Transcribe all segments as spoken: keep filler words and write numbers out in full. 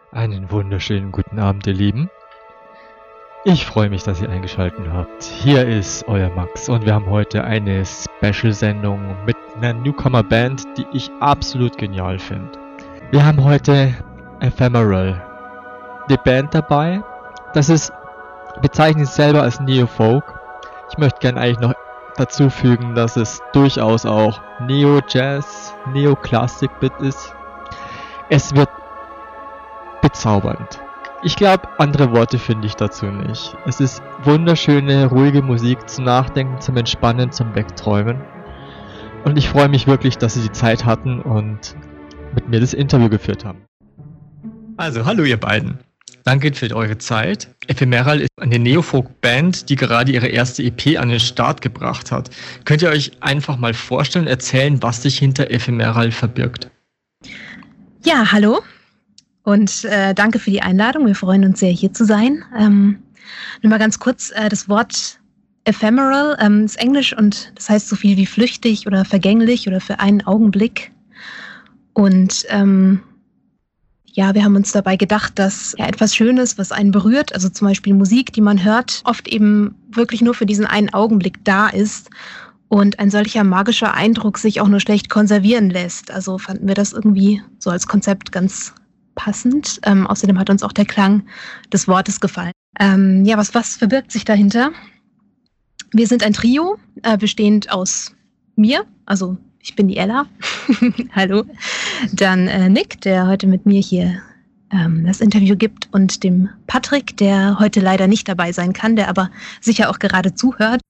Einen wunderschönen guten Abend, ihr Lieben. Ich freue mich, dass ihr eingeschaltet habt. Hier ist euer Max und wir haben heute eine Special-Sendung mit einer Newcomer-Band, die ich absolut genial finde. Wir haben heute Ephemeral, die Band dabei. Das ist, bezeichnet sich selber als Neo-Folk. Ich möchte gerne eigentlich noch dazu fügen, dass es durchaus auch Neo-Jazz, Neo-Classic-Bit ist. Es wird bezaubernd. Ich glaube, andere Worte finde ich dazu nicht. Es ist wunderschöne, ruhige Musik zum Nachdenken, zum Entspannen, zum Wegträumen. Und ich freue mich wirklich, dass Sie die Zeit hatten und mit mir das Interview geführt haben. Also, hallo ihr beiden. Danke für eure Zeit. Ephemeral ist eine Neofolk-Band, die gerade ihre erste E P an den Start gebracht hat. Könnt ihr euch einfach mal vorstellen und erzählen, was sich hinter Ephemeral verbirgt? Ja, hallo. Und äh, danke für die Einladung. Wir freuen uns sehr, hier zu sein. Ähm, nur mal ganz kurz, äh, das Wort Ephemeral ähm, ist Englisch und das heißt so viel wie flüchtig oder vergänglich oder für einen Augenblick. Und ähm, ja, wir haben uns dabei gedacht, dass ja, etwas Schönes, was einen berührt, also zum Beispiel Musik, die man hört, oft eben wirklich nur für diesen einen Augenblick da ist und ein solcher magischer Eindruck sich auch nur schlecht konservieren lässt. Also fanden wir das irgendwie so als Konzept ganz passend. Ähm, außerdem hat uns auch der Klang des Wortes gefallen. Ähm, ja, was, was verbirgt sich dahinter? Wir sind ein Trio, äh, bestehend aus mir, also ich bin die Ella. Hallo. Dann äh, Nick, der heute mit mir hier ähm, das Interview gibt, und dem Patrick, der heute leider nicht dabei sein kann, der aber sicher auch gerade zuhört.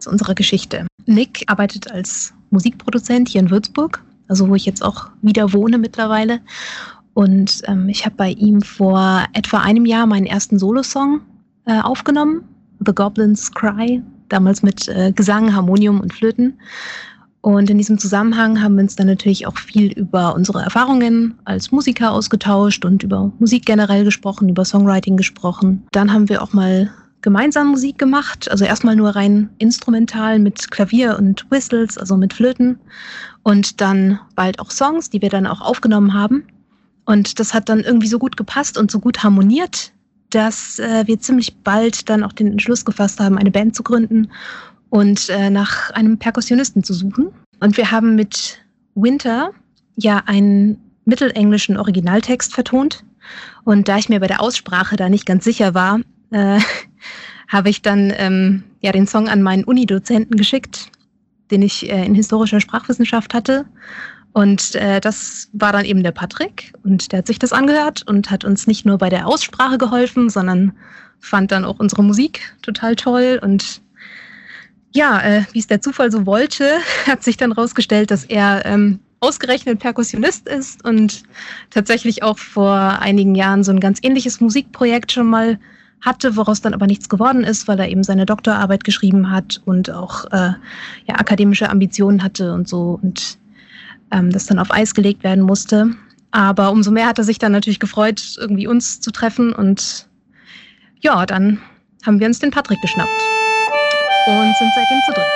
zu unserer Geschichte. Nick arbeitet als Musikproduzent hier in Würzburg, also wo ich jetzt auch wieder wohne mittlerweile. Und ähm, ich habe bei ihm vor etwa einem Jahr meinen ersten Solosong äh, aufgenommen, The Goblins Cry, damals mit äh, Gesang, Harmonium und Flöten. Und in diesem Zusammenhang haben wir uns dann natürlich auch viel über unsere Erfahrungen als Musiker ausgetauscht und über Musik generell gesprochen, über Songwriting gesprochen. Dann haben wir auch mal gemeinsam Musik gemacht, also erstmal nur rein instrumental mit Klavier und Whistles, also mit Flöten. Und dann bald auch Songs, die wir dann auch aufgenommen haben. Und das hat dann irgendwie so gut gepasst und so gut harmoniert, dass äh, wir ziemlich bald dann auch den Entschluss gefasst haben, eine Band zu gründen und äh, nach einem Perkussionisten zu suchen. Und wir haben mit Winter ja einen mittelenglischen Originaltext vertont. Und da ich mir bei der Aussprache da nicht ganz sicher war, äh, habe ich dann ähm, ja den Song an meinen Unidozenten geschickt, den ich äh, in historischer Sprachwissenschaft hatte. Und äh, das war dann eben der Patrick. Und der hat sich das angehört und hat uns nicht nur bei der Aussprache geholfen, sondern fand dann auch unsere Musik total toll. Und ja, äh, wie es der Zufall so wollte, hat sich dann rausgestellt, dass er ähm, ausgerechnet Perkussionist ist und tatsächlich auch vor einigen Jahren so ein ganz ähnliches Musikprojekt schon mal hatte, woraus dann aber nichts geworden ist, weil er eben seine Doktorarbeit geschrieben hat und auch äh, ja, akademische Ambitionen hatte und so und ähm, das dann auf Eis gelegt werden musste. Aber umso mehr hat er sich dann natürlich gefreut, irgendwie uns zu treffen und ja, dann haben wir uns den Patrick geschnappt und sind seitdem zu dritt.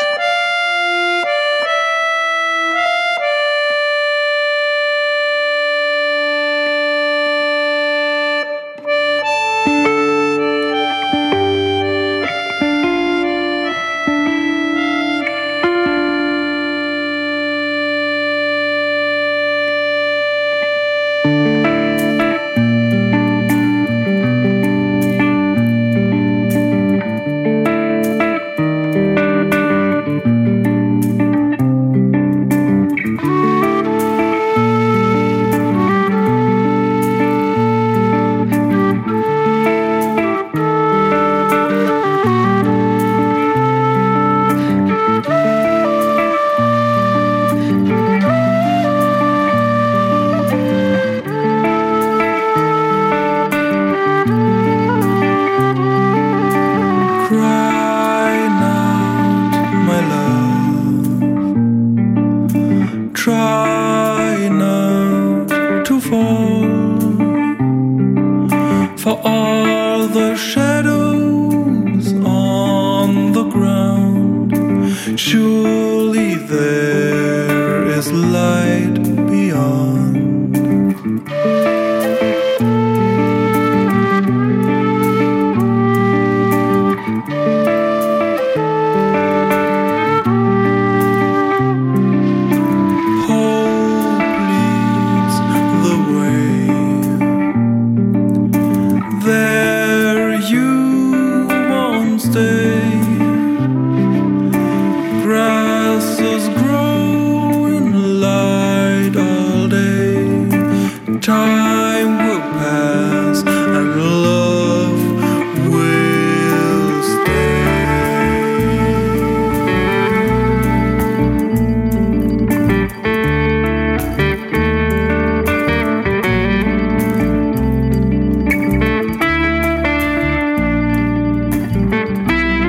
Try not to fall, for all the shadows on the ground. Surely there is light beyond. Time will pass and love will stay.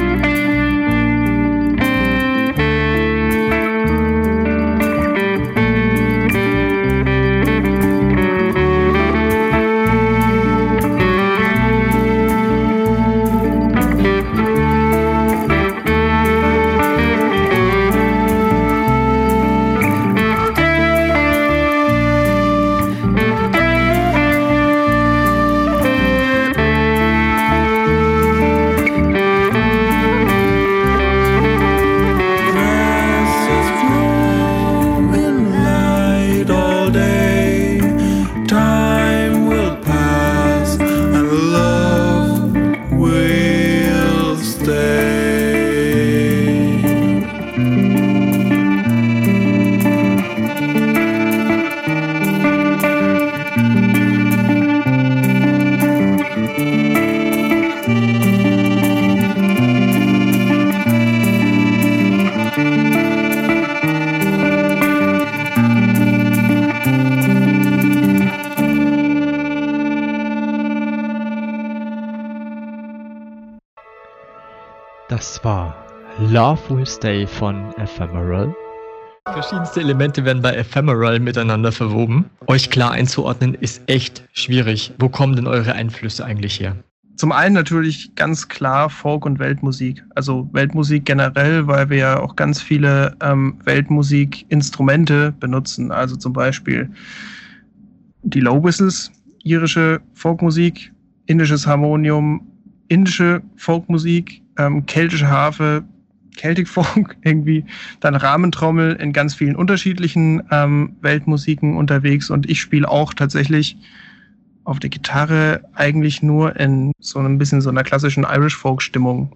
Das war Love Will Stay von Ephemeral. Verschiedenste Elemente werden bei Ephemeral miteinander verwoben. Euch klar einzuordnen ist echt schwierig. Wo kommen denn eure Einflüsse eigentlich her? Zum einen natürlich ganz klar Folk- und Weltmusik. Also Weltmusik generell, weil wir ja auch ganz viele ähm, Weltmusik-Instrumente benutzen. Also zum Beispiel die Low Whistles, irische Folkmusik, indisches Harmonium, indische Folkmusik, ähm, keltische Harfe, Celtic Folk irgendwie, dann Rahmentrommel in ganz vielen unterschiedlichen ähm, Weltmusiken unterwegs und ich spiele auch tatsächlich auf der Gitarre eigentlich nur in so ein bisschen so einer klassischen Irish Folk Stimmung.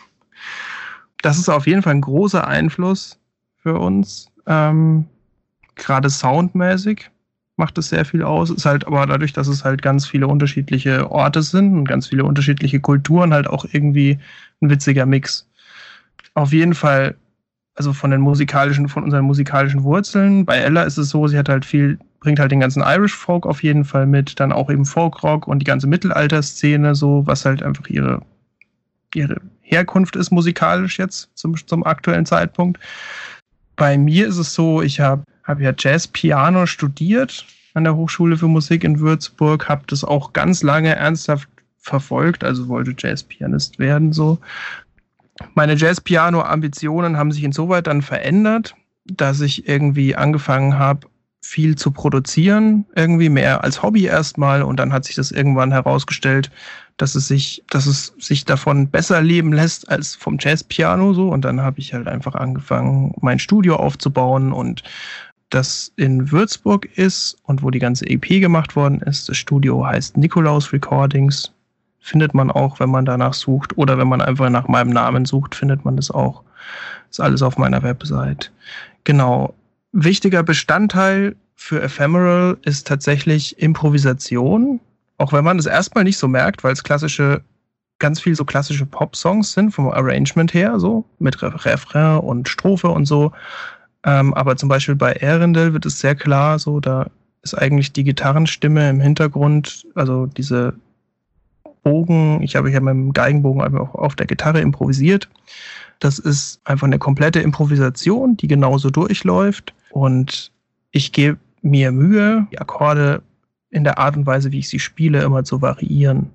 Das ist auf jeden Fall ein großer Einfluss für uns, ähm, gerade soundmäßig macht es sehr viel aus, ist halt aber dadurch, dass es halt ganz viele unterschiedliche Orte sind und ganz viele unterschiedliche Kulturen halt auch irgendwie ein witziger Mix. Auf jeden Fall, also von den musikalischen, von unseren musikalischen Wurzeln. Bei Ella ist es so, sie hat halt viel, bringt halt den ganzen Irish Folk auf jeden Fall mit, dann auch eben Folkrock und die ganze Mittelalterszene, so, was halt einfach ihre, ihre Herkunft ist musikalisch jetzt zum, zum aktuellen Zeitpunkt. Bei mir ist es so, ich habe hab ja Jazz-Piano studiert an der Hochschule für Musik in Würzburg, habe das auch ganz lange ernsthaft verfolgt, also wollte Jazz-Pianist werden, so. Meine Jazz-Piano-Ambitionen haben sich insoweit dann verändert, dass ich irgendwie angefangen habe, viel zu produzieren, irgendwie mehr als Hobby erstmal und dann hat sich das irgendwann herausgestellt, dass es sich, dass es sich davon besser leben lässt als vom Jazz-Piano so und dann habe ich halt einfach angefangen, mein Studio aufzubauen und das in Würzburg ist und wo die ganze E P gemacht worden ist. Das Studio heißt Nikolaus Recordings. Findet man auch, wenn man danach sucht. Oder wenn man einfach nach meinem Namen sucht, findet man das auch. Ist alles auf meiner Website. Genau. Wichtiger Bestandteil für Ephemeral ist tatsächlich Improvisation. Auch wenn man es erstmal nicht so merkt, weil es klassische, ganz viel so klassische Pop-Songs sind, vom Arrangement her, so, mit Refrain und Strophe und so. Ähm, aber zum Beispiel bei Earendel wird es sehr klar, so, da ist eigentlich die Gitarrenstimme im Hintergrund, also diese Bogen, ich habe ja mit dem Geigenbogen einfach auf der Gitarre improvisiert. Das ist einfach eine komplette Improvisation, die genauso durchläuft. Und ich gebe mir Mühe, die Akkorde in der Art und Weise, wie ich sie spiele, immer zu variieren.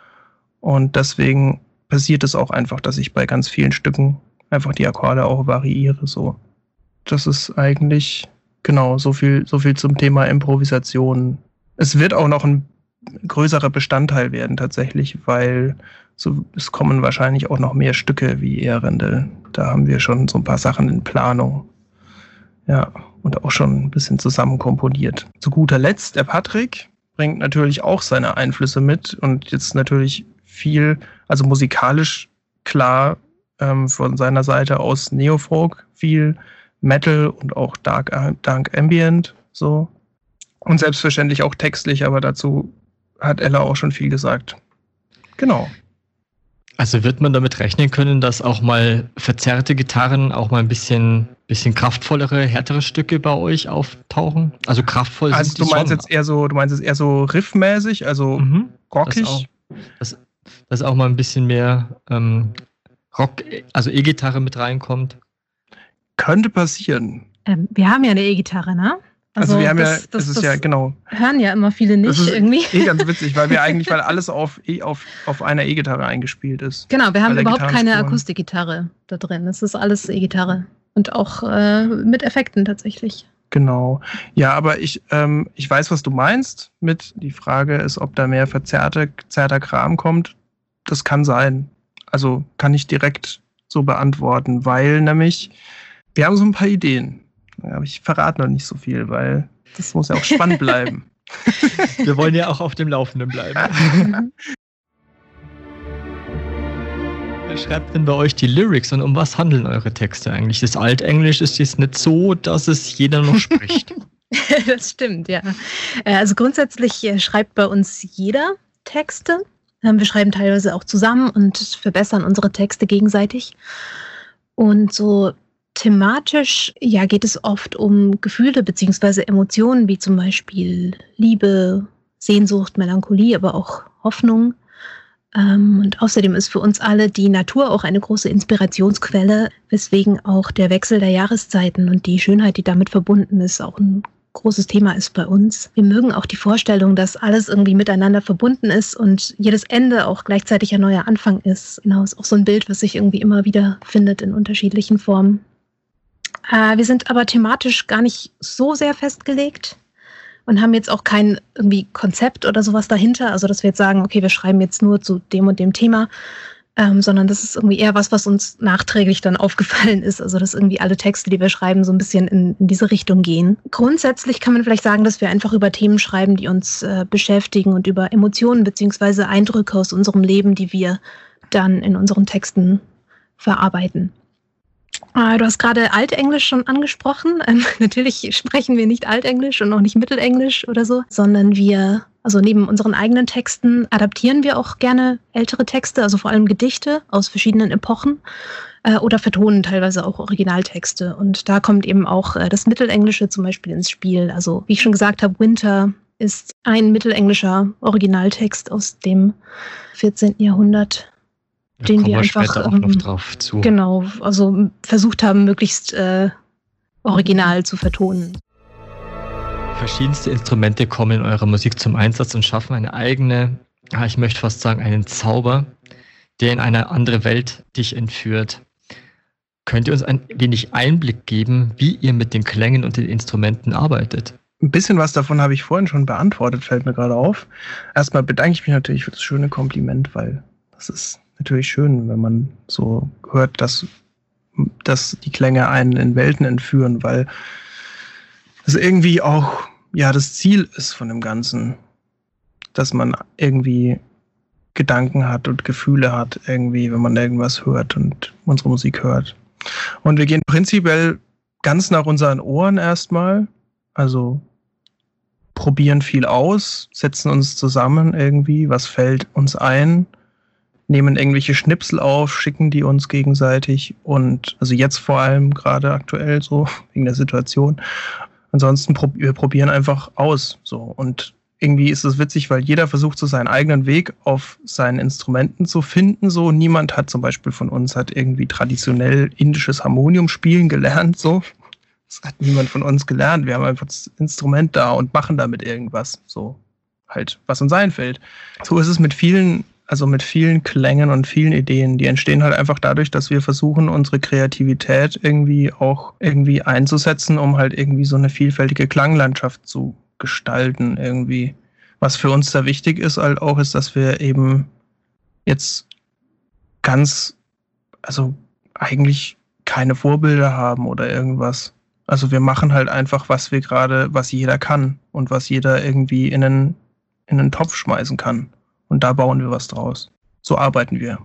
Und deswegen passiert es auch einfach, dass ich bei ganz vielen Stücken einfach die Akkorde auch variiere. So. Das ist eigentlich genau so viel, so viel zum Thema Improvisation. Es wird auch noch ein größerer Bestandteil werden tatsächlich, weil so, es kommen wahrscheinlich auch noch mehr Stücke wie Earendel. Da haben wir schon so ein paar Sachen in Planung. Ja, und auch schon ein bisschen zusammen komponiert. Zu guter Letzt, der Patrick bringt natürlich auch seine Einflüsse mit und jetzt natürlich viel, also musikalisch klar ähm, von seiner Seite aus Neofolk, viel Metal und auch Dark, Dark Ambient, so. Und selbstverständlich auch textlich, aber dazu hat Ella auch schon viel gesagt. Genau. Also wird man damit rechnen können, dass auch mal verzerrte Gitarren, auch mal ein bisschen, bisschen kraftvollere, härtere Stücke bei euch auftauchen? Also kraftvoll also sind du die meinst schon. jetzt eher so, du meinst jetzt eher so riffmäßig, also Mhm. rockig? Das auch, dass, dass auch mal ein bisschen mehr ähm, Rock, also E-Gitarre mit reinkommt. Könnte passieren. Ähm, wir haben ja eine E-Gitarre, ne? Also, wir haben das, ja, das, das ist das ja, genau. hören ja immer viele nicht Das ist irgendwie. eh ganz witzig, weil wir eigentlich, weil alles auf, eh auf, auf einer E-Gitarre eingespielt ist. Genau, wir haben Alle überhaupt keine Gitarrenspuren. Akustikgitarre da drin. Es ist alles E-Gitarre. Und auch äh, mit Effekten tatsächlich. Genau. Ja, aber ich, ähm, ich weiß, was du meinst. Mit die Frage ist, ob da mehr verzerrte, verzerrter Kram kommt. Das kann sein. Also kann ich direkt so beantworten, weil nämlich wir haben so ein paar Ideen. Aber ich verrate noch nicht so viel, weil das muss ja auch spannend bleiben. Wir wollen ja auch auf dem Laufenden bleiben. Wer schreibt denn bei euch die Lyrics und um was handeln eure Texte eigentlich? Das Altenglisch ist jetzt nicht so, dass es jeder noch spricht. Das stimmt, ja. Also grundsätzlich schreibt bei uns jeder Texte. Wir schreiben teilweise auch zusammen und verbessern unsere Texte gegenseitig. Und so thematisch, ja, geht es oft um Gefühle bzw. Emotionen, wie zum Beispiel Liebe, Sehnsucht, Melancholie, aber auch Hoffnung. Ähm, und außerdem ist für uns alle die Natur auch eine große Inspirationsquelle, weswegen auch der Wechsel der Jahreszeiten und die Schönheit, die damit verbunden ist, auch ein großes Thema ist bei uns. Wir mögen auch die Vorstellung, dass alles irgendwie miteinander verbunden ist und jedes Ende auch gleichzeitig ein neuer Anfang ist. Genau, ist auch so ein Bild, was sich irgendwie immer wieder findet in unterschiedlichen Formen. Äh, wir sind aber thematisch gar nicht so sehr festgelegt und haben jetzt auch kein irgendwie Konzept oder sowas dahinter, also dass wir jetzt sagen, okay, wir schreiben jetzt nur zu dem und dem Thema, ähm, sondern das ist irgendwie eher was, was uns nachträglich dann aufgefallen ist, also dass irgendwie alle Texte, die wir schreiben, so ein bisschen in, in diese Richtung gehen. Grundsätzlich kann man vielleicht sagen, dass wir einfach über Themen schreiben, die uns äh, beschäftigen und über Emotionen beziehungsweise Eindrücke aus unserem Leben, die wir dann in unseren Texten verarbeiten. Du hast gerade Altenglisch schon angesprochen. Ähm, natürlich sprechen wir nicht Altenglisch und auch nicht Mittelenglisch oder so, sondern wir, also neben unseren eigenen Texten, adaptieren wir auch gerne ältere Texte, also vor allem Gedichte aus verschiedenen Epochen äh, oder vertonen teilweise auch Originaltexte. Und da kommt eben auch äh, das Mittelenglische zum Beispiel ins Spiel. Also wie ich schon gesagt habe, Winter ist ein mittelenglischer Originaltext aus dem vierzehnten Jahrhundert. Da Den kommen wir wir einfach später auch noch ähm, drauf zu. Genau, also versucht haben, möglichst äh, original zu vertonen. Verschiedenste Instrumente kommen in eurer Musik zum Einsatz und schaffen eine eigene, ja, ich möchte fast sagen, einen Zauber, der in eine andere Welt dich entführt. Könnt ihr uns ein wenig Einblick geben, wie ihr mit den Klängen und den Instrumenten arbeitet? Ein bisschen was davon habe ich vorhin schon beantwortet, fällt mir gerade auf. Erstmal bedanke ich mich natürlich für das schöne Kompliment, weil das ist natürlich schön, wenn man so hört, dass, dass die Klänge einen in Welten entführen, weil es irgendwie auch ja das Ziel ist von dem Ganzen, dass man irgendwie Gedanken hat und Gefühle hat, irgendwie, wenn man irgendwas hört und unsere Musik hört. Und wir gehen prinzipiell ganz nach unseren Ohren erstmal, also probieren viel aus, setzen uns zusammen irgendwie, was fällt uns ein, nehmen irgendwelche Schnipsel auf, schicken die uns gegenseitig und also jetzt vor allem gerade aktuell so wegen der Situation. Ansonsten prob- wir probieren einfach aus so und irgendwie ist es witzig, weil jeder versucht so seinen eigenen Weg auf seinen Instrumenten zu finden. So niemand hat zum Beispiel von uns hat irgendwie traditionell indisches Harmonium spielen gelernt. So das hat niemand von uns gelernt. Wir haben einfach das Instrument da und machen damit irgendwas so halt was uns einfällt. So ist es mit vielen Also mit vielen Klängen und vielen Ideen, die entstehen halt einfach dadurch, dass wir versuchen, unsere Kreativität irgendwie auch irgendwie einzusetzen, um halt irgendwie so eine vielfältige Klanglandschaft zu gestalten irgendwie. Was für uns da wichtig ist halt auch, ist, dass wir eben jetzt ganz, also eigentlich keine Vorbilder haben oder irgendwas. Also wir machen halt einfach, was wir gerade, was jeder kann und was jeder irgendwie in einen, in einen Topf schmeißen kann. Und da bauen wir was draus. So arbeiten wir.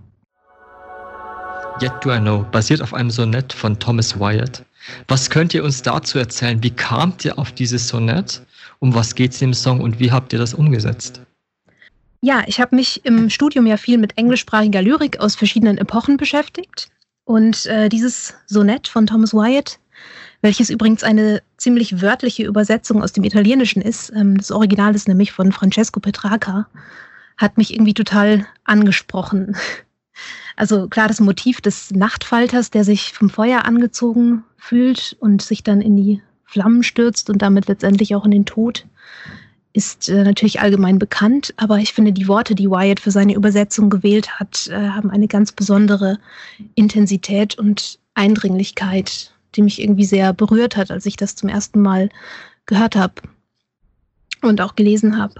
Yet Do I Know basiert auf einem Sonett von Thomas Wyatt. Was könnt ihr uns dazu erzählen? Wie kamt ihr auf dieses Sonett? Um was geht es im Song und wie habt ihr das umgesetzt? Ja, ich habe mich im Studium ja viel mit englischsprachiger Lyrik aus verschiedenen Epochen beschäftigt. Und äh, dieses Sonett von Thomas Wyatt, welches übrigens eine ziemlich wörtliche Übersetzung aus dem Italienischen ist, ähm, das Original ist nämlich von Francesco Petrarca, hat mich irgendwie total angesprochen. Also klar, das Motiv des Nachtfalters, der sich vom Feuer angezogen fühlt und sich dann in die Flammen stürzt und damit letztendlich auch in den Tod, ist äh, natürlich allgemein bekannt. Aber ich finde, die Worte, die Wyatt für seine Übersetzung gewählt hat, äh, haben eine ganz besondere Intensität und Eindringlichkeit, die mich irgendwie sehr berührt hat, als ich das zum ersten Mal gehört habe und auch gelesen habe.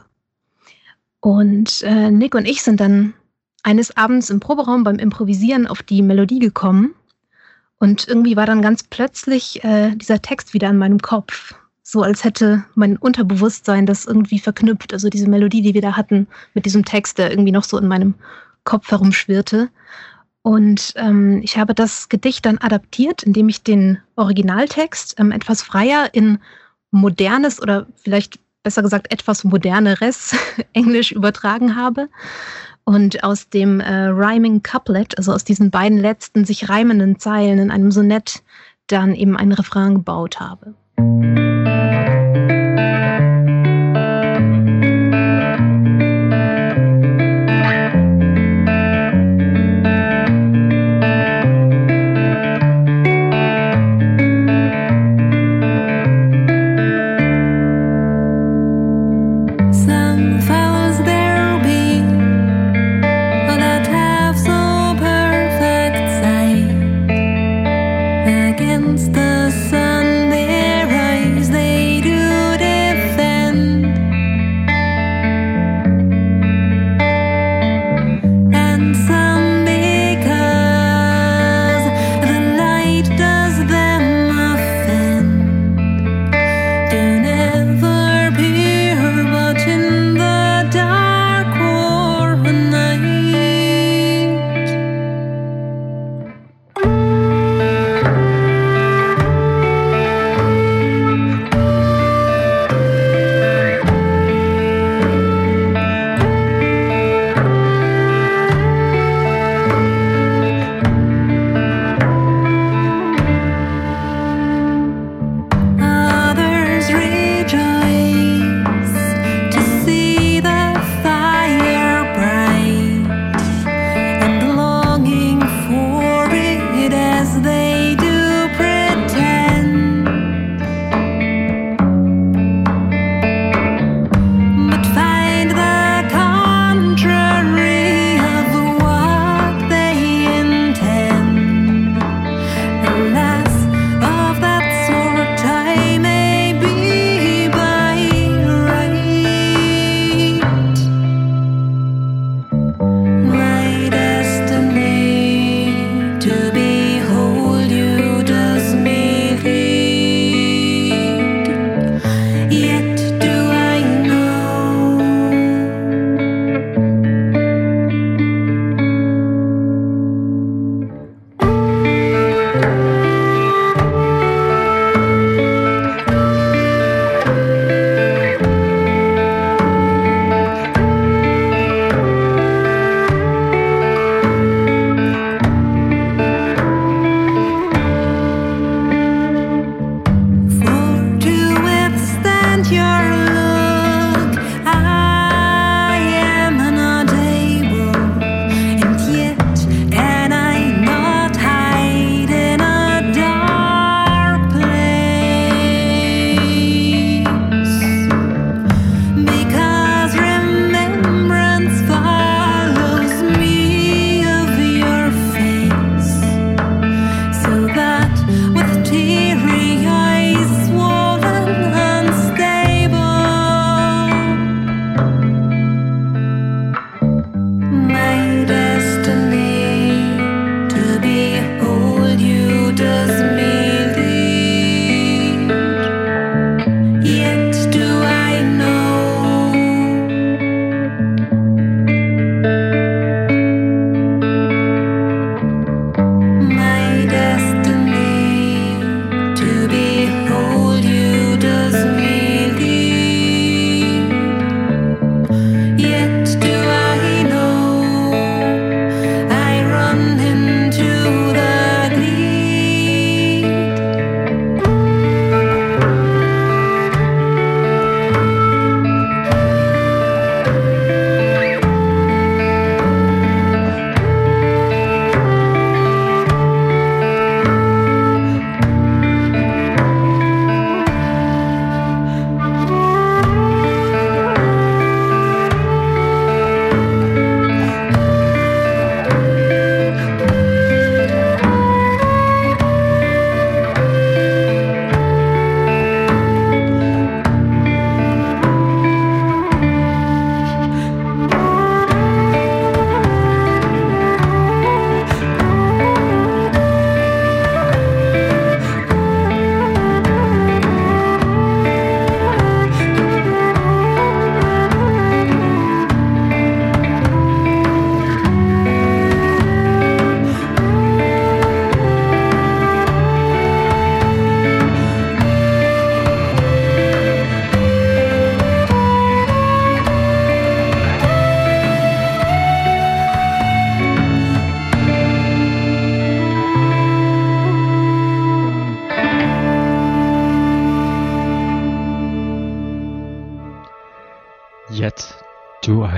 Und äh, Nick und ich sind dann eines Abends im Proberaum beim Improvisieren auf die Melodie gekommen. Und irgendwie war dann ganz plötzlich äh, dieser Text wieder in meinem Kopf. So als hätte mein Unterbewusstsein das irgendwie verknüpft. Also diese Melodie, die wir da hatten, mit diesem Text, der irgendwie noch so in meinem Kopf herumschwirrte. Und ähm, ich habe das Gedicht dann adaptiert, indem ich den Originaltext ähm, etwas freier in modernes oder vielleicht besser gesagt etwas moderneres Englisch übertragen habe und aus dem äh, Rhyming Couplet, also aus diesen beiden letzten sich reimenden Zeilen in einem Sonett, dann eben einen Refrain gebaut habe.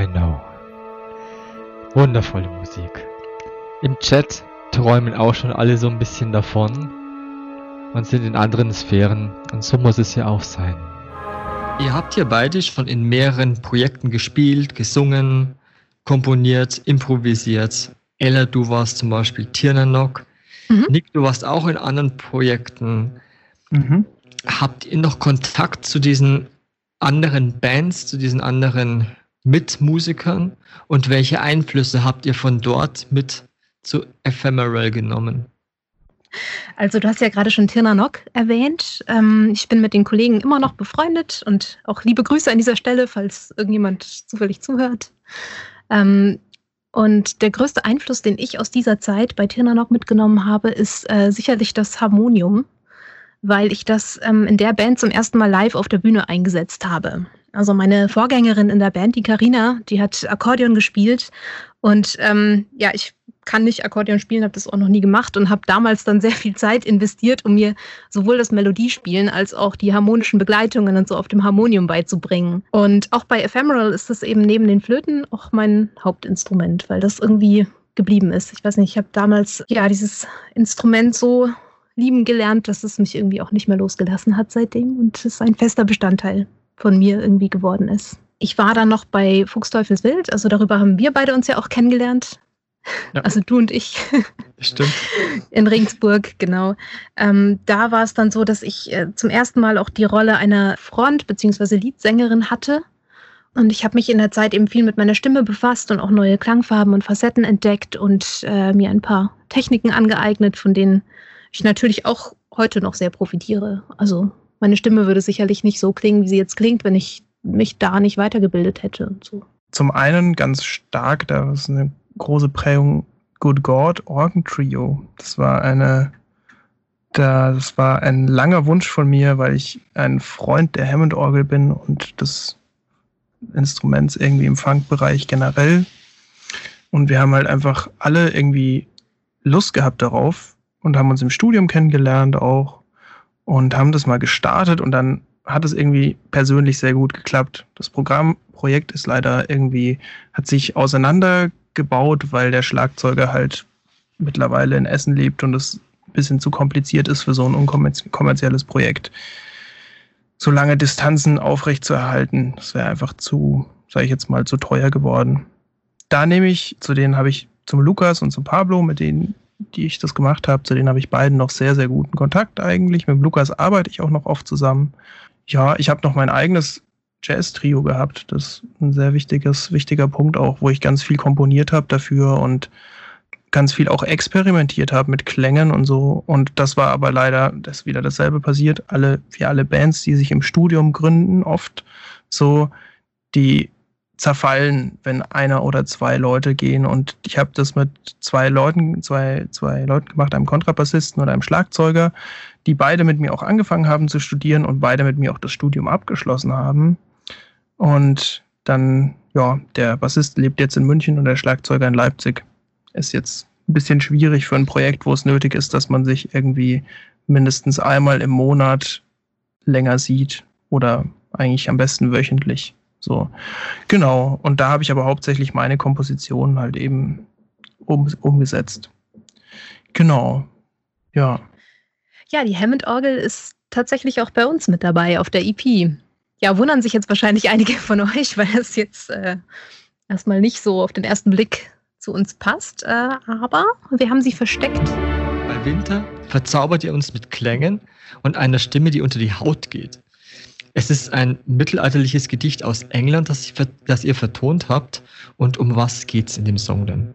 Genau. Wundervolle Musik. Im Chat träumen auch schon alle so ein bisschen davon und sind in anderen Sphären. Und so muss es ja auch sein. Ihr habt ja beide schon in mehreren Projekten gespielt, gesungen, komponiert, improvisiert. Ella, du warst zum Beispiel Tirnanok. Mhm. Nick, du warst auch in anderen Projekten. Mhm. Habt ihr noch Kontakt zu diesen anderen Bands, zu diesen anderen Mitmusikern? Und welche Einflüsse habt ihr von dort mit zu Ephemeral genommen? Also du hast ja gerade schon Tirnanok erwähnt. Ähm, ich bin mit den Kollegen immer noch befreundet und auch liebe Grüße an dieser Stelle, falls irgendjemand zufällig zuhört. Ähm, und der größte Einfluss, den ich aus dieser Zeit bei Tirnanok mitgenommen habe, ist äh, sicherlich das Harmonium, weil ich das ähm, in der Band zum ersten Mal live auf der Bühne eingesetzt habe. Also meine Vorgängerin in der Band, die Carina, die hat Akkordeon gespielt und ähm, ja, ich kann nicht Akkordeon spielen, habe das auch noch nie gemacht und habe damals dann sehr viel Zeit investiert, um mir sowohl das Melodiespielen als auch die harmonischen Begleitungen und so auf dem Harmonium beizubringen. Und auch bei Ephemeral ist das eben neben den Flöten auch mein Hauptinstrument, weil das irgendwie geblieben ist. Ich weiß nicht, ich habe damals ja dieses Instrument so lieben gelernt, dass es mich irgendwie auch nicht mehr losgelassen hat seitdem und es ein fester Bestandteil von mir irgendwie geworden ist. Ich war dann noch bei Fuchsteufelswild, also darüber haben wir beide uns ja auch kennengelernt. Ja. Also du und ich. Stimmt. In Regensburg, genau. Ähm, da war es dann so, dass ich äh, zum ersten Mal auch die Rolle einer Front- bzw. Leadsängerin hatte. Und ich habe mich in der Zeit eben viel mit meiner Stimme befasst und auch neue Klangfarben und Facetten entdeckt und äh, mir ein paar Techniken angeeignet, von denen ich natürlich auch heute noch sehr profitiere. Also meine Stimme würde sicherlich nicht so klingen, wie sie jetzt klingt, wenn ich mich da nicht weitergebildet hätte und so. Zum einen ganz stark, da ist eine große Prägung Good God Organ Trio. Das war eine, das war ein langer Wunsch von mir, weil ich ein Freund der Hammond-Orgel bin und des Instruments irgendwie im Funkbereich generell. Und wir haben halt einfach alle irgendwie Lust gehabt darauf und haben uns im Studium kennengelernt auch und haben das mal gestartet und dann hat es irgendwie persönlich sehr gut geklappt. Das Programmprojekt ist leider irgendwie, hat sich auseinander gebaut, weil der Schlagzeuger halt mittlerweile in Essen lebt und es ein bisschen zu kompliziert ist für so ein unkommerzielles Projekt. So lange Distanzen aufrechtzuerhalten, das wäre einfach zu, sage ich jetzt mal, zu teuer geworden. Da nehme ich, zu denen habe ich, zum Lukas und zum Pablo, mit denen, die ich das gemacht habe, zu denen habe ich beiden noch sehr, sehr guten Kontakt eigentlich. Mit Lukas arbeite ich auch noch oft zusammen. Ja, ich habe noch mein eigenes Jazz-Trio gehabt. Das ist ein sehr wichtiges, wichtiger Punkt auch, wo ich ganz viel komponiert habe dafür und ganz viel auch experimentiert habe mit Klängen und so. Und das war aber leider, das ist wieder dasselbe passiert. Alle, wie alle Bands, die sich im Studium gründen, oft so, die zerfallen, wenn einer oder zwei Leute gehen. Und ich habe das mit zwei Leuten, zwei, zwei Leuten gemacht, einem Kontrabassisten und einem Schlagzeuger, die beide mit mir auch angefangen haben zu studieren und beide mit mir auch das Studium abgeschlossen haben. Und dann, ja, der Bassist lebt jetzt in München und der Schlagzeuger in Leipzig. Ist jetzt ein bisschen schwierig für ein Projekt, wo es nötig ist, dass man sich irgendwie mindestens einmal im Monat länger sieht oder eigentlich am besten wöchentlich. So, genau. Und da habe ich aber hauptsächlich meine Kompositionen halt eben um, umgesetzt. Genau, ja. Ja, die Hammond-Orgel ist tatsächlich auch bei uns mit dabei auf der E P. Ja, wundern sich jetzt wahrscheinlich einige von euch, weil es jetzt äh, erstmal nicht so auf den ersten Blick zu uns passt. Äh, aber wir haben sie versteckt. Bei Winter verzaubert ihr uns mit Klängen und einer Stimme, die unter die Haut geht. Es ist ein mittelalterliches Gedicht aus England, das, das ihr vertont habt. Und um was geht's in dem Song denn?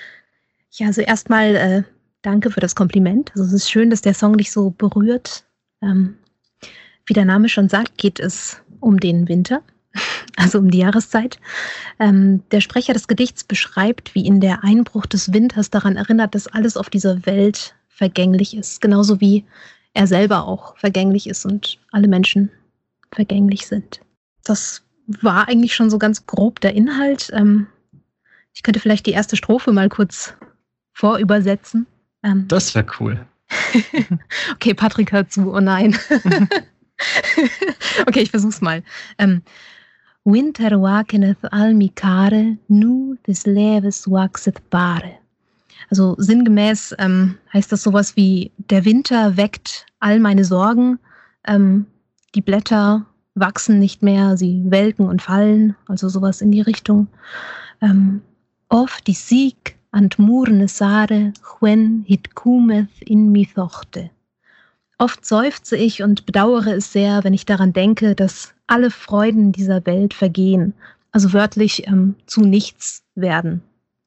Ja, also erstmal äh, danke für das Kompliment. Also es ist schön, dass der Song dich so berührt. Ähm, wie der Name schon sagt, geht es um den Winter, also um die Jahreszeit. Ähm, der Sprecher des Gedichts beschreibt, wie ihn der Einbruch des Winters daran erinnert, dass alles auf dieser Welt vergänglich ist. Genauso wie er selber auch vergänglich ist und alle Menschen vergänglich sind. Das war eigentlich schon so ganz grob der Inhalt. Ähm, ich könnte vielleicht die erste Strophe mal kurz vorübersetzen. Ähm, das wäre cool. Okay, Patrick hört zu. Oh nein. Okay, ich versuch's mal. Ähm, Winter wakeneth all mi care, nu des leves waxeth bare. Also sinngemäß ähm, heißt das sowas wie, der Winter weckt all meine Sorgen, ähm, die Blätter wachsen nicht mehr, sie welken und fallen, also sowas in die Richtung. Ähm, of die Sieg ant murne sare, when hit kumeth in mi thochte. Oft seufze ich und bedauere es sehr, wenn ich daran denke, dass alle Freuden dieser Welt vergehen, also wörtlich ähm, zu nichts werden.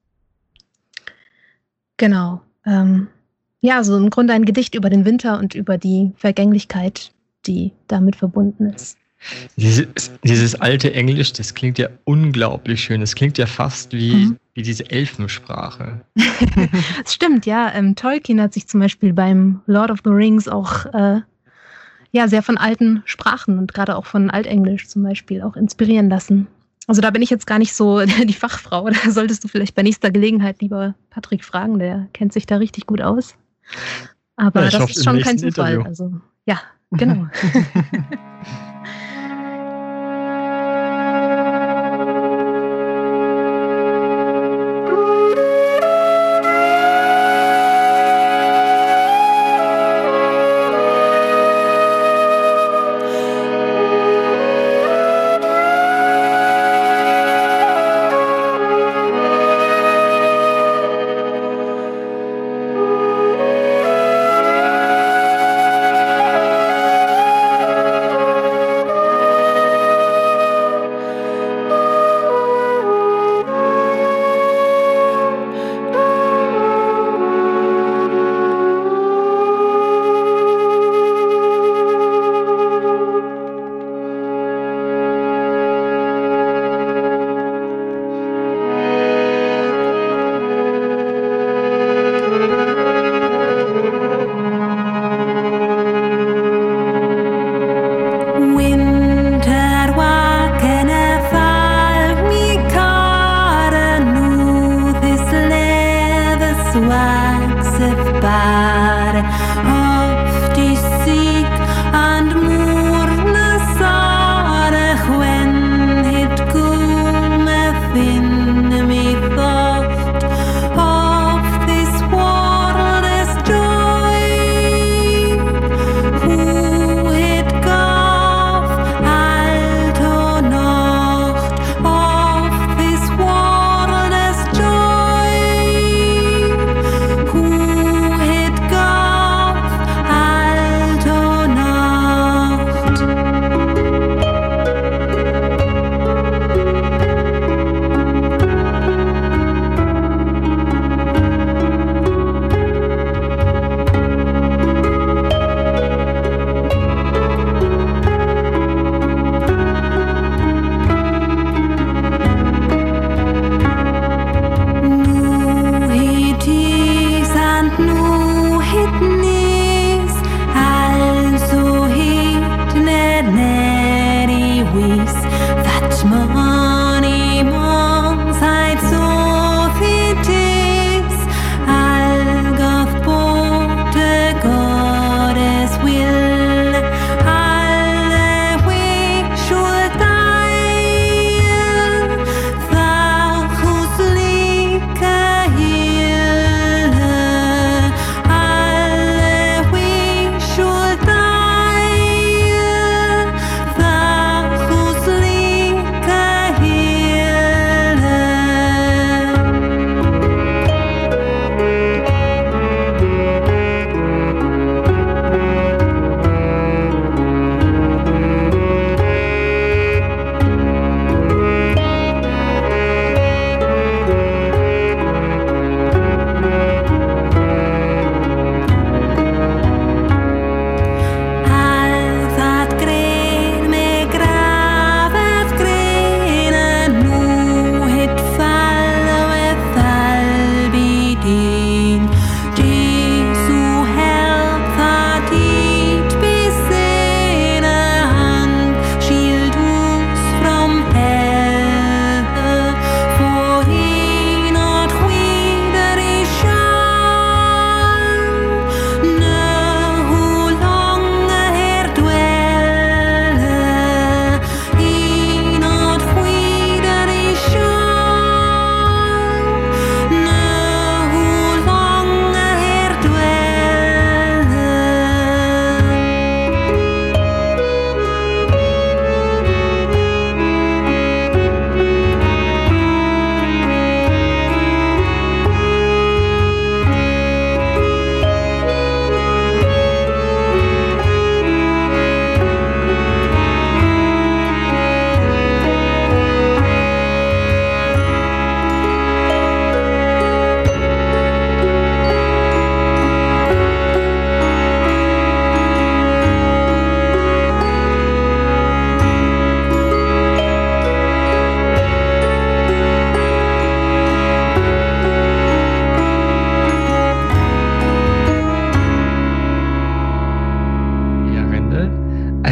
Genau. Ähm, ja, so im Grunde ein Gedicht über den Winter und über die Vergänglichkeit, die damit verbunden ist. Dieses, dieses alte Englisch, das klingt ja unglaublich schön. Das klingt ja fast wie, mhm. wie diese Elfensprache. Das stimmt, ja. Ähm, Tolkien hat sich zum Beispiel beim Lord of the Rings auch äh, ja, sehr von alten Sprachen und gerade auch von Altenglisch zum Beispiel auch inspirieren lassen. Also da bin ich jetzt gar nicht so die Fachfrau. Da solltest du vielleicht bei nächster Gelegenheit lieber Patrick fragen, der kennt sich da richtig gut aus. Aber ja, das hoffe, ist schon kein Zufall. Interview. Also ja, genau.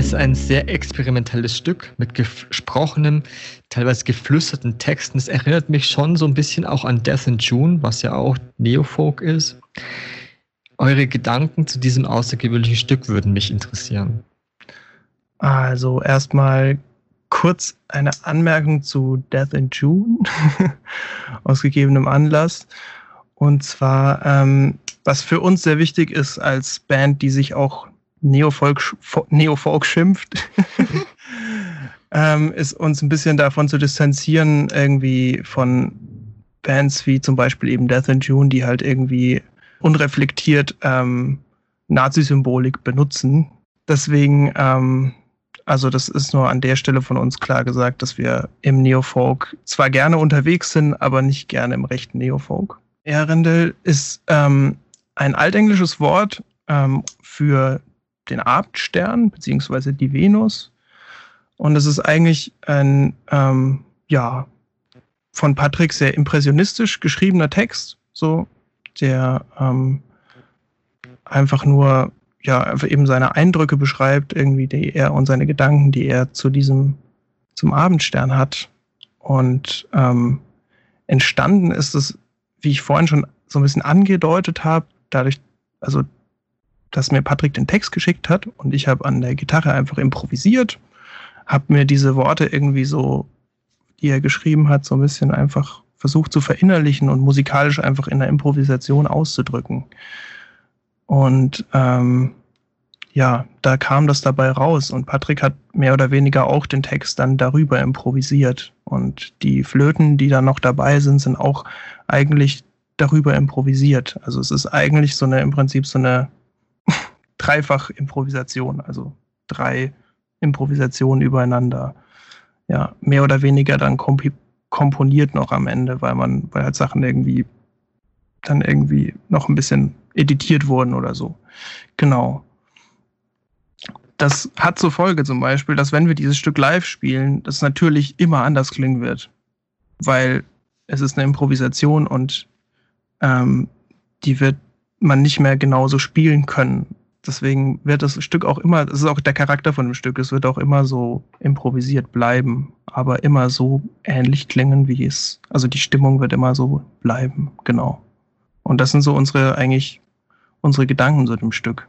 Es ist ein sehr experimentelles Stück mit gesprochenem, teilweise geflüsterten Texten. Es erinnert mich schon so ein bisschen auch an Death in June, was ja auch Neofolk ist. Eure Gedanken zu diesem außergewöhnlichen Stück würden mich interessieren. Also erstmal kurz eine Anmerkung zu Death in June aus gegebenem Anlass. Und zwar, ähm, was für uns sehr wichtig ist als Band, die sich auch Neofolk, Neofolk schimpft, ähm, ist uns ein bisschen davon zu distanzieren, irgendwie von Bands wie zum Beispiel eben Death in June, die halt irgendwie unreflektiert ähm, Nazi-Symbolik benutzen. Deswegen, ähm, also das ist nur an der Stelle von uns klar gesagt, dass wir im Neofolk zwar gerne unterwegs sind, aber nicht gerne im rechten Neofolk. Earendel ist ähm, ein altenglisches Wort ähm, für den Abendstern, beziehungsweise die Venus. Und es ist eigentlich ein, ähm, ja, von Patrick sehr impressionistisch geschriebener Text, so, der ähm, einfach nur, ja, einfach eben seine Eindrücke beschreibt, irgendwie, die er und seine Gedanken, die er zu diesem, zum Abendstern hat. Und ähm, entstanden ist es, wie ich vorhin schon so ein bisschen angedeutet habe, dadurch, also, dass mir Patrick den Text geschickt hat und ich habe an der Gitarre einfach improvisiert, habe mir diese Worte irgendwie so, die er geschrieben hat, so ein bisschen einfach versucht zu verinnerlichen und musikalisch einfach in der Improvisation auszudrücken. Und ähm, ja, da kam das dabei raus und Patrick hat mehr oder weniger auch den Text dann darüber improvisiert. Und die Flöten, die da noch dabei sind, sind auch eigentlich darüber improvisiert. Also es ist eigentlich so eine, im Prinzip so eine Dreifach-Improvisation, also drei Improvisationen übereinander. Ja, mehr oder weniger dann komp- komponiert noch am Ende, weil man, weil halt Sachen irgendwie dann irgendwie noch ein bisschen editiert wurden oder so. Genau. Das hat zur Folge zum Beispiel, dass wenn wir dieses Stück live spielen, das natürlich immer anders klingen wird. Weil es ist eine Improvisation und ähm, die wird man nicht mehr genauso spielen können. Deswegen wird das Stück auch immer, das ist auch der Charakter von dem Stück, es wird auch immer so improvisiert bleiben, aber immer so ähnlich klingen, wie es, also die Stimmung wird immer so bleiben, genau. Und das sind so unsere, eigentlich, unsere Gedanken zu dem Stück.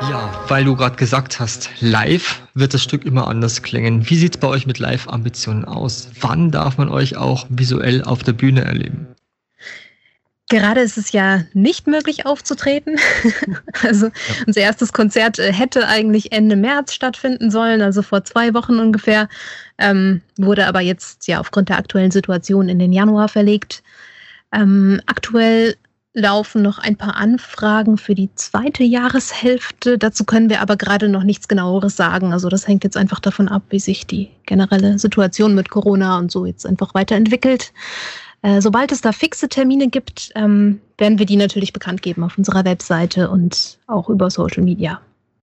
Ja, weil du gerade gesagt hast, live wird das Stück immer anders klingen. Wie sieht es bei euch mit Live-Ambitionen aus? Wann darf man euch auch visuell auf der Bühne erleben? Gerade ist es ja nicht möglich aufzutreten. Also ja. Unser erstes Konzert hätte eigentlich Ende März stattfinden sollen, also vor zwei Wochen ungefähr, ähm, wurde aber jetzt ja aufgrund der aktuellen Situation in den Januar verlegt. Ähm, aktuell laufen noch ein paar Anfragen für die zweite Jahreshälfte. Dazu können wir aber gerade noch nichts Genaueres sagen. Also das hängt jetzt einfach davon ab, wie sich die generelle Situation mit Corona und so jetzt einfach weiterentwickelt. Äh, sobald es da fixe Termine gibt, ähm, werden wir die natürlich bekannt geben auf unserer Webseite und auch über Social Media.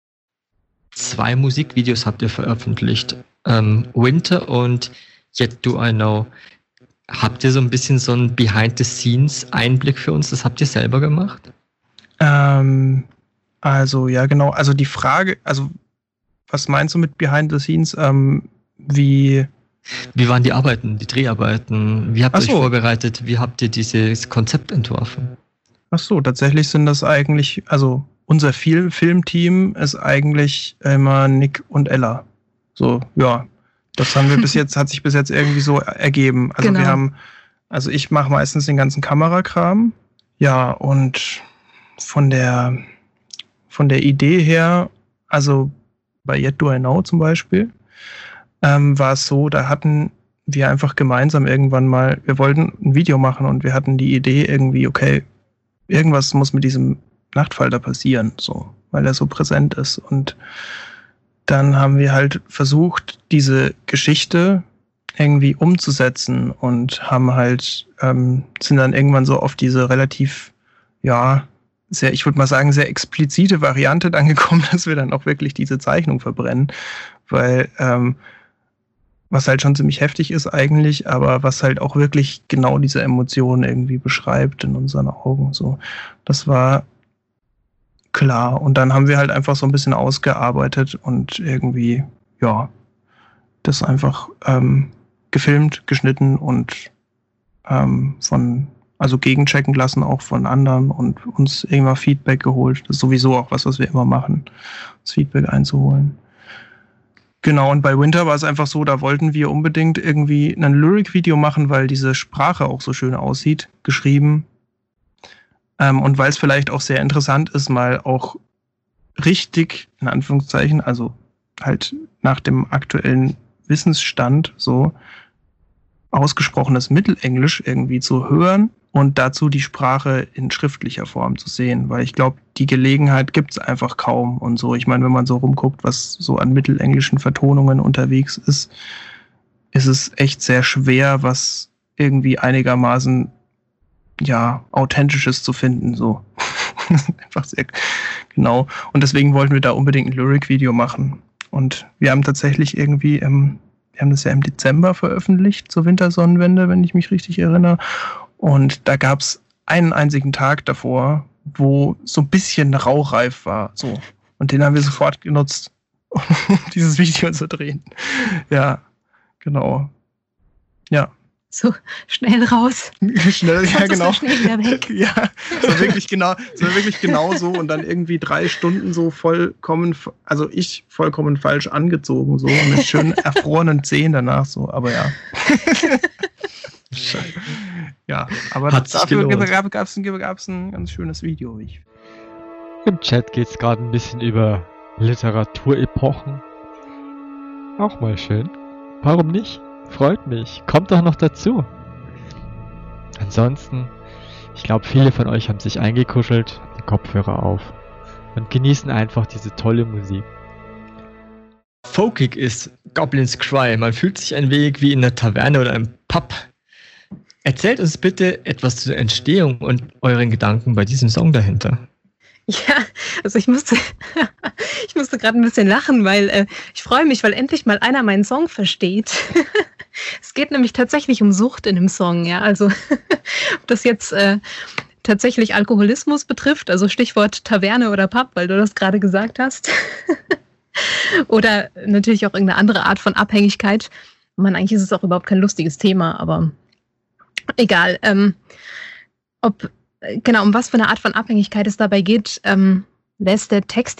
Zwei Musikvideos habt ihr veröffentlicht, ähm, Winter und Yet Do I Know. Habt ihr so ein bisschen so einen Behind-the-Scenes-Einblick für uns? Das habt ihr selber gemacht? Ähm, also ja, genau. Also die Frage, also was meinst du mit Behind-the-Scenes? Ähm, wie... Wie waren die Arbeiten, die Dreharbeiten? Wie habt ihr Ach so. euch vorbereitet? Wie habt ihr dieses Konzept entworfen? Ach so, tatsächlich sind das eigentlich, also unser Film Filmteam ist eigentlich immer Nick und Ella. So, ja, das haben wir bis jetzt, hat sich bis jetzt irgendwie so ergeben. Also Genau. wir haben, also ich mache meistens den ganzen Kamerakram. Ja, und von der, von der Idee her, also bei Yet Do I Know zum Beispiel, Ähm, war es so, da hatten wir einfach gemeinsam irgendwann mal, wir wollten ein Video machen und wir hatten die Idee irgendwie, okay, irgendwas muss mit diesem Nachtfalter passieren, so, weil er so präsent ist. Und dann haben wir halt versucht, diese Geschichte irgendwie umzusetzen und haben halt, ähm, sind dann irgendwann so auf diese relativ, ja, sehr, ich würde mal sagen, sehr explizite Variante dann gekommen, dass wir dann auch wirklich diese Zeichnung verbrennen, weil, ähm, was halt schon ziemlich heftig ist eigentlich, aber was halt auch wirklich genau diese Emotionen irgendwie beschreibt in unseren Augen. So, das war klar. Und dann haben wir halt einfach so ein bisschen ausgearbeitet und irgendwie, ja, das einfach ähm, gefilmt, geschnitten und ähm, von, also gegenchecken lassen auch von anderen und uns irgendwann Feedback geholt. Das ist sowieso auch was, was wir immer machen, das Feedback einzuholen. Genau, und bei Winter war es einfach so, da wollten wir unbedingt irgendwie ein Lyric-Video machen, weil diese Sprache auch so schön aussieht, geschrieben. Ähm, und weil es vielleicht auch sehr interessant ist, mal auch richtig, in Anführungszeichen, also halt nach dem aktuellen Wissensstand so ausgesprochenes Mittelenglisch irgendwie zu hören und dazu die Sprache in schriftlicher Form zu sehen, weil ich glaube, die Gelegenheit gibt es einfach kaum und so. Ich meine, wenn man so rumguckt, was so an mittelenglischen Vertonungen unterwegs ist, ist es echt sehr schwer, was irgendwie einigermaßen, ja, Authentisches zu finden, so. Einfach sehr genau. Und deswegen wollten wir da unbedingt ein Lyric-Video machen. Und wir haben tatsächlich irgendwie, ähm, wir haben das ja im Dezember veröffentlicht, zur Wintersonnenwende, wenn ich mich richtig erinnere. Und da gab es einen einzigen Tag davor, wo so ein bisschen rauchreif war. So. Und den haben wir sofort genutzt, um dieses Video zu drehen. Ja, genau. Ja. So schnell raus. Schnell, ja, genau. So schnell wieder weg. Ja, so wirklich genau, so wirklich genau so und dann irgendwie drei Stunden so vollkommen, also ich vollkommen falsch angezogen, so mit schön erfrorenen Zähnen danach, so, aber ja. Ja, aber Hat sich dafür gelohnt. gab es ein, gab's ein ganz schönes Video. Ich. Im Chat geht es gerade ein bisschen über Literaturepochen. Auch mal schön. Warum nicht? Freut mich. Kommt doch noch dazu. Ansonsten, ich glaube, viele von euch haben sich eingekuschelt, die Kopfhörer auf und genießen einfach diese tolle Musik. Folkig ist Goblins Cry. Man fühlt sich ein wenig wie in einer Taverne oder einem Pub. Erzählt uns bitte etwas zur Entstehung und euren Gedanken bei diesem Song dahinter. Ja, also ich musste, ich musste gerade ein bisschen lachen, weil äh, ich freue mich, weil endlich mal einer meinen Song versteht. Es geht nämlich tatsächlich um Sucht in dem Song, ja. Also ob das jetzt äh, tatsächlich Alkoholismus betrifft, also Stichwort Taverne oder Pub, weil du das gerade gesagt hast. Oder natürlich auch irgendeine andere Art von Abhängigkeit. Man, eigentlich ist es auch überhaupt kein lustiges Thema, aber egal. Ähm, ob Genau, um was für eine Art von Abhängigkeit es dabei geht, ähm, lässt der Text jetzt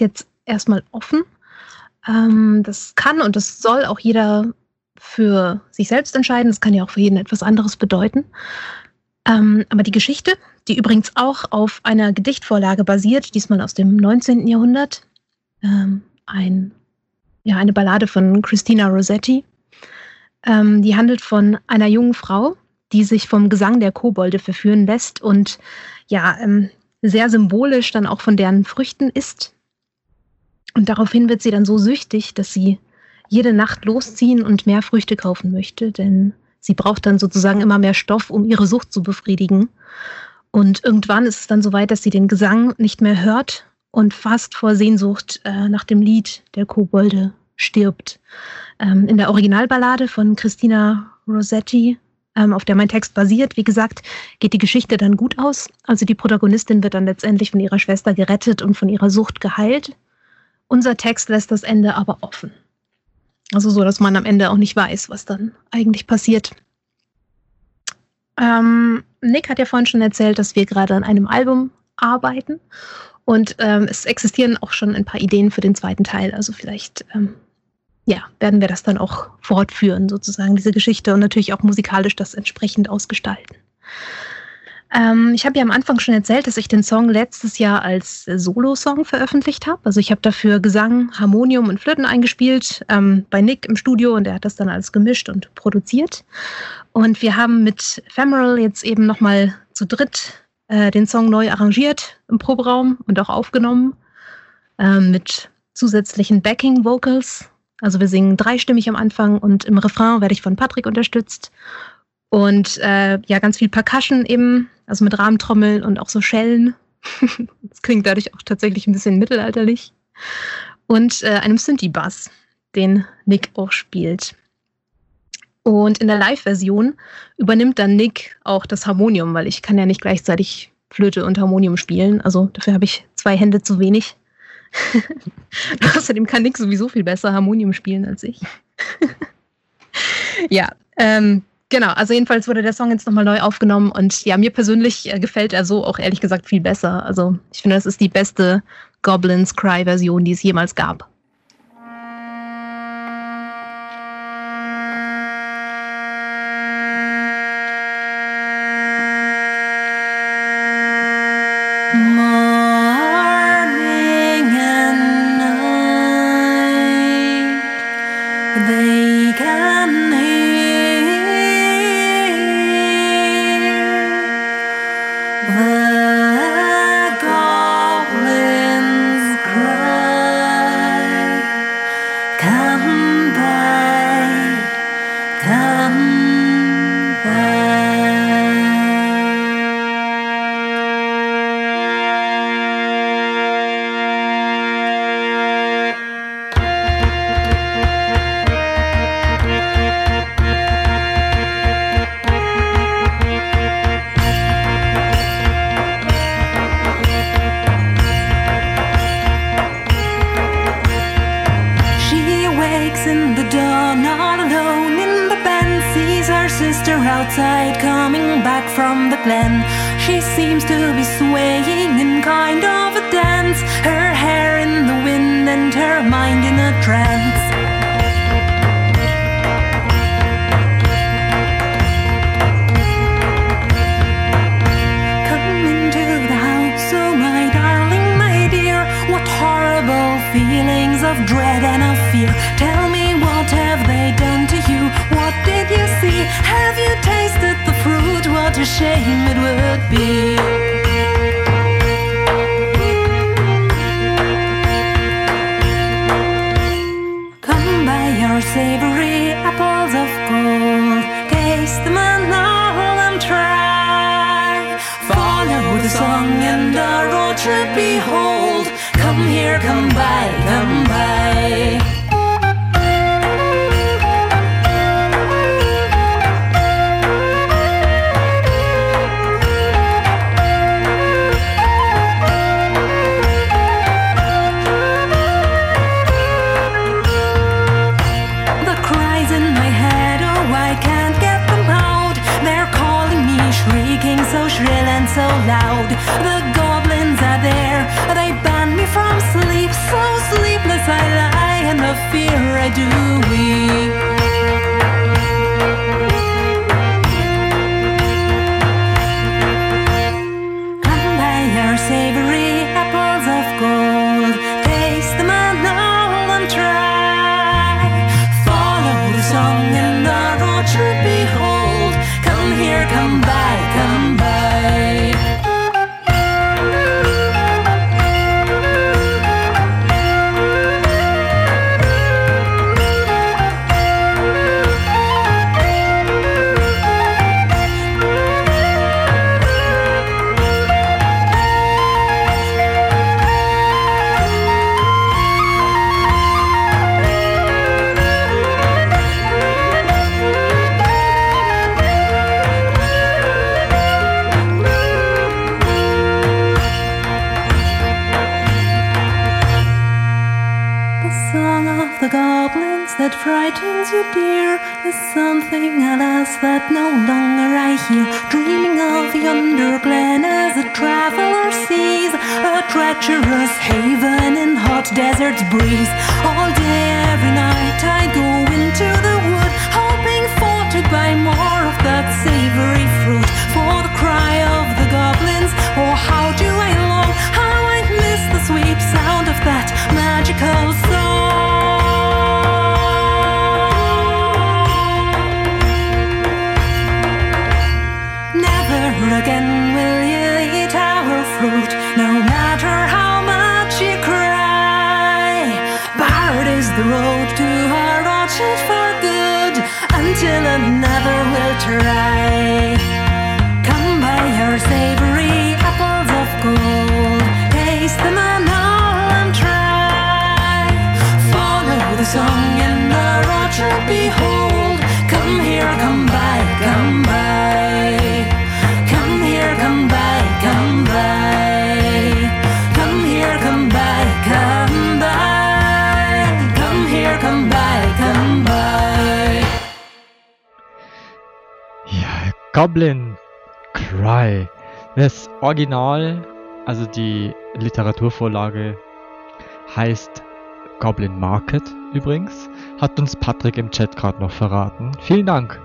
erstmal offen. Ähm, das kann und das soll auch jeder für sich selbst entscheiden. Das kann ja auch für jeden etwas anderes bedeuten. Ähm, aber die Geschichte, die übrigens auch auf einer Gedichtvorlage basiert, diesmal aus dem neunzehnten Jahrhundert, ähm, ein, ja, eine Ballade von Christina Rossetti, ähm, die handelt von einer jungen Frau, die sich vom Gesang der Kobolde verführen lässt und ja, ähm, sehr symbolisch dann auch von deren Früchten isst. Und daraufhin wird sie dann so süchtig, dass sie jede Nacht losziehen und mehr Früchte kaufen möchte, denn sie braucht dann sozusagen immer mehr Stoff, um ihre Sucht zu befriedigen. Und irgendwann ist es dann so weit, dass sie den Gesang nicht mehr hört und fast vor Sehnsucht äh, nach dem Lied der Kobolde stirbt. Ähm, in der Originalballade von Christina Rossetti, ähm, auf der mein Text basiert, wie gesagt, geht die Geschichte dann gut aus. Also die Protagonistin wird dann letztendlich von ihrer Schwester gerettet und von ihrer Sucht geheilt. Unser Text lässt das Ende aber offen. Also so, dass man am Ende auch nicht weiß, was dann eigentlich passiert. Ähm, Nick hat ja vorhin schon erzählt, dass wir gerade an einem Album arbeiten. Und ähm, es existieren auch schon ein paar Ideen für den zweiten Teil. Also vielleicht ähm, ja, werden wir das dann auch fortführen, sozusagen, diese Geschichte. Und natürlich auch musikalisch das entsprechend ausgestalten. Ähm, ich habe ja am Anfang schon erzählt, dass ich den Song letztes Jahr als Solo-Song veröffentlicht habe. Also ich habe dafür Gesang, Harmonium und Flöten eingespielt ähm, bei Nick im Studio und er hat das dann alles gemischt und produziert. Und wir haben mit Ephemeral jetzt eben nochmal zu dritt äh, den Song neu arrangiert im Proberaum und auch aufgenommen äh, mit zusätzlichen Backing-Vocals. Also wir singen dreistimmig am Anfang und im Refrain werde ich von Patrick unterstützt. Und äh, ja, ganz viel Percussion eben, also mit Rahmentrommeln und auch so Schellen. Das klingt dadurch auch tatsächlich ein bisschen mittelalterlich. Und äh, einem Synthi-Bass, den Nick auch spielt. Und in der Live-Version übernimmt dann Nick auch das Harmonium, weil ich kann ja nicht gleichzeitig Flöte und Harmonium spielen. Also dafür habe ich zwei Hände zu wenig. Außerdem kann Nick sowieso viel besser Harmonium spielen als ich. Ja, ähm, genau, also jedenfalls wurde der Song jetzt nochmal neu aufgenommen und ja, mir persönlich äh, gefällt er so auch ehrlich gesagt viel besser. Also ich finde, das ist die beste Goblins Cry-Version, die es jemals gab. Outside, coming back from the glen. She seems to be swaying in kind of a dance, her hair in the wind and her mind in a trance. Come into the house, oh my darling, my dear. What horrible feelings of dread and of fear. Tell me, what have they done to you? What did you see? Have you tasted the fruit? What a shame it would be. Come by your savory apples of gold. Taste them and all them try. Follow the song and the road should behold. Come here, come by, come by. So shrill and so loud, the goblins are there. They ban me from sleep, so sleep. goblins that frightens you, dear, is something, alas, that no longer I hear. Dreaming of yonder glen as a traveler sees a treacherous haven in hot deserts breeze. All day, every night, I go into the wood, hoping for to buy more of that savory fruit. For the cry of the goblins, oh, how do I long, how I miss the sweet sound of that magical song. Never again will you eat our fruit, no matter how much you cry. Barred is the road to our orchard for good, until another will try. Come buy our savory apples of gold, taste them and all and try. Follow the song in the orchard, behold. Come here, come buy, come buy. Come here, come buy, come buy. Come here, come buy, come buy. Come here, come buy, come buy. Ja, Goblin Cry. Das Original, also die Literaturvorlage, heißt Goblin Market übrigens. Hat uns Patrick im Chat gerade noch verraten. Vielen Dank.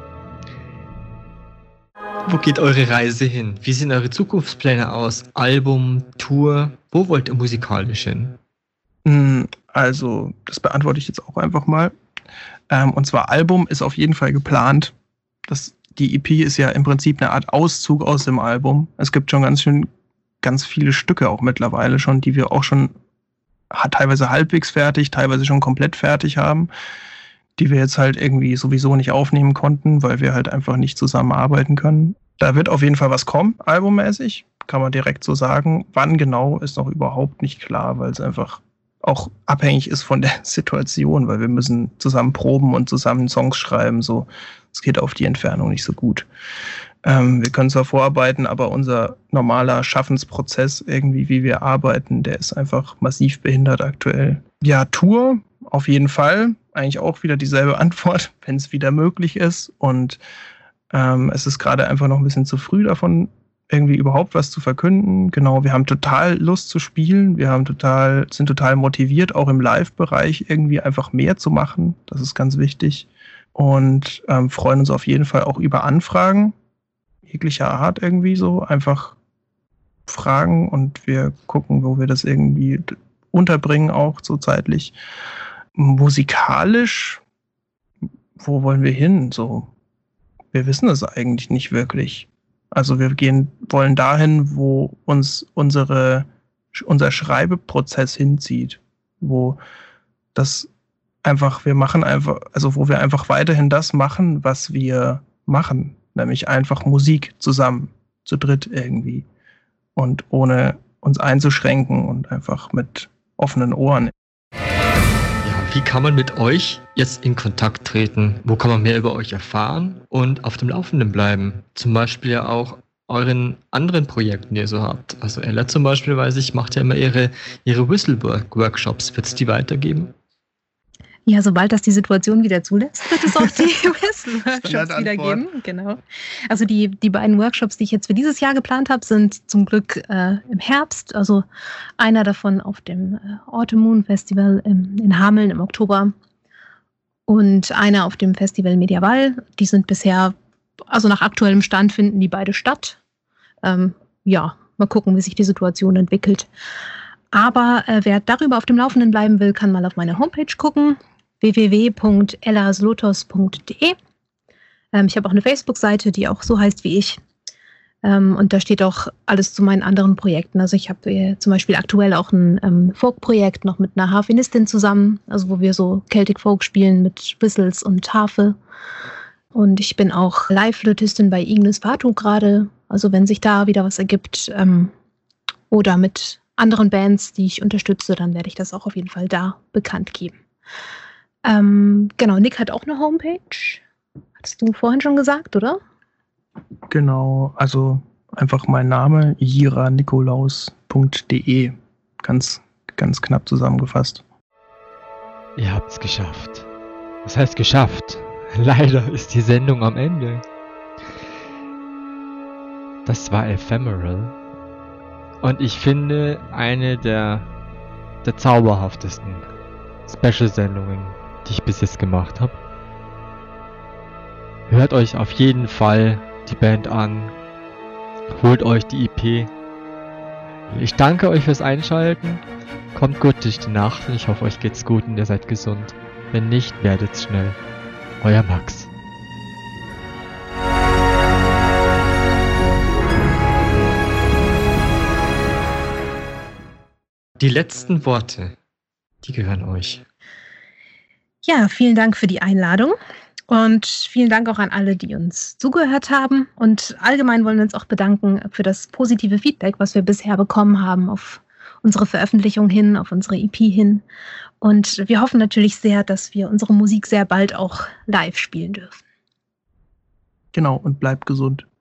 Wo geht eure Reise hin? Wie sehen eure Zukunftspläne aus? Album, Tour? Wo wollt ihr musikalisch hin? Also, das beantworte ich jetzt auch einfach mal. Ähm, und zwar Album ist auf jeden Fall geplant. Das, die E P ist ja im Prinzip eine Art Auszug aus dem Album. Es gibt schon ganz schön, ganz viele Stücke auch mittlerweile schon, die wir auch schon teilweise halbwegs fertig, teilweise schon komplett fertig haben, die wir jetzt halt irgendwie sowieso nicht aufnehmen konnten, weil wir halt einfach nicht zusammenarbeiten können. Da wird auf jeden Fall was kommen, albummäßig, kann man direkt so sagen. Wann genau, ist noch überhaupt nicht klar, weil es einfach auch abhängig ist von der Situation, weil wir müssen zusammen proben und zusammen Songs schreiben, so. Es geht auf die Entfernung nicht so gut. Ähm, wir können zwar vorarbeiten, aber unser normaler Schaffensprozess irgendwie, wie wir arbeiten, der ist einfach massiv behindert aktuell. Ja, Tour auf jeden Fall. Eigentlich auch wieder dieselbe Antwort, wenn es wieder möglich ist. Und ähm, es ist gerade einfach noch ein bisschen zu früh davon, irgendwie überhaupt was zu verkünden. Genau, wir haben total Lust zu spielen. Wir haben total, sind total motiviert, auch im Live-Bereich irgendwie einfach mehr zu machen. Das ist ganz wichtig. Und ähm, freuen uns auf jeden Fall auch über Anfragen jeglicher Art irgendwie so. Einfach fragen und wir gucken, wo wir das irgendwie unterbringen, auch so zeitlich. Musikalisch, wo wollen wir hin? So, wir wissen es eigentlich nicht wirklich. Also wir gehen, wollen dahin, wo uns unsere, unser Schreibeprozess hinzieht, wo das einfach, wir machen einfach, also wo wir einfach weiterhin das machen, was wir machen, nämlich einfach Musik zusammen, zu dritt irgendwie und ohne uns einzuschränken und einfach mit offenen Ohren. Ja, wie kann man mit euch jetzt in Kontakt treten? Wo kann man mehr über euch erfahren und auf dem Laufenden bleiben? Zum Beispiel ja auch euren anderen Projekten, die ihr so habt. Also Ella zum Beispiel, weiß ich, macht ja immer ihre, ihre Whistle-Workshops. Wird es die weitergeben? Ja, sobald das die Situation wieder zulässt, wird es auch die Whistle-Workshops wieder geben. Genau. Also die, die beiden Workshops, die ich jetzt für dieses Jahr geplant habe, sind zum Glück äh, im Herbst. Also einer davon auf dem äh, Autumn Moon Festival im, in Hameln im Oktober und einer auf dem Festival Mediaval. Die sind bisher, also nach aktuellem Stand finden die beide statt. Ähm, ja, mal gucken, wie sich die Situation entwickelt. Aber äh, wer darüber auf dem Laufenden bleiben will, kann mal auf meine Homepage gucken, w w w punkt ellaslotos punkt d e. Ähm, ich habe auch eine Facebook-Seite, die auch so heißt wie ich. Ähm, und da steht auch alles zu meinen anderen Projekten. Also ich habe äh, zum Beispiel aktuell auch ein ähm, Folk-Projekt noch mit einer Harfenistin zusammen, also wo wir so Celtic Folk spielen mit Whistles und Harfe. Und ich bin auch Live-Flötistin bei Ignis Fatu gerade. Also wenn sich da wieder was ergibt ähm, oder mit anderen Bands, die ich unterstütze, dann werde ich das auch auf jeden Fall da bekannt geben. Ähm, genau, Nick hat auch eine Homepage. Hattest du vorhin schon gesagt, oder? Genau, also einfach mein Name, jira nikolaus punkt d e. Ganz, ganz knapp zusammengefasst. Ihr habt's geschafft. Was heißt geschafft? Leider ist die Sendung am Ende. Das war Ephemeral. Und ich finde, eine der, der zauberhaftesten Special-Sendungen, die ich bis jetzt gemacht habe. Hört euch auf jeden Fall die Band an. Holt euch die E P. Ich danke euch fürs Einschalten. Kommt gut durch die Nacht und ich hoffe, euch geht's gut und ihr seid gesund. Wenn nicht, werdet's schnell. Euer Max. Die letzten Worte, die gehören euch. Ja, vielen Dank für die Einladung und vielen Dank auch an alle, die uns zugehört haben. Und allgemein wollen wir uns auch bedanken für das positive Feedback, was wir bisher bekommen haben auf unsere Veröffentlichung hin, auf unsere E P hin. Und wir hoffen natürlich sehr, dass wir unsere Musik sehr bald auch live spielen dürfen. Genau, und bleibt gesund.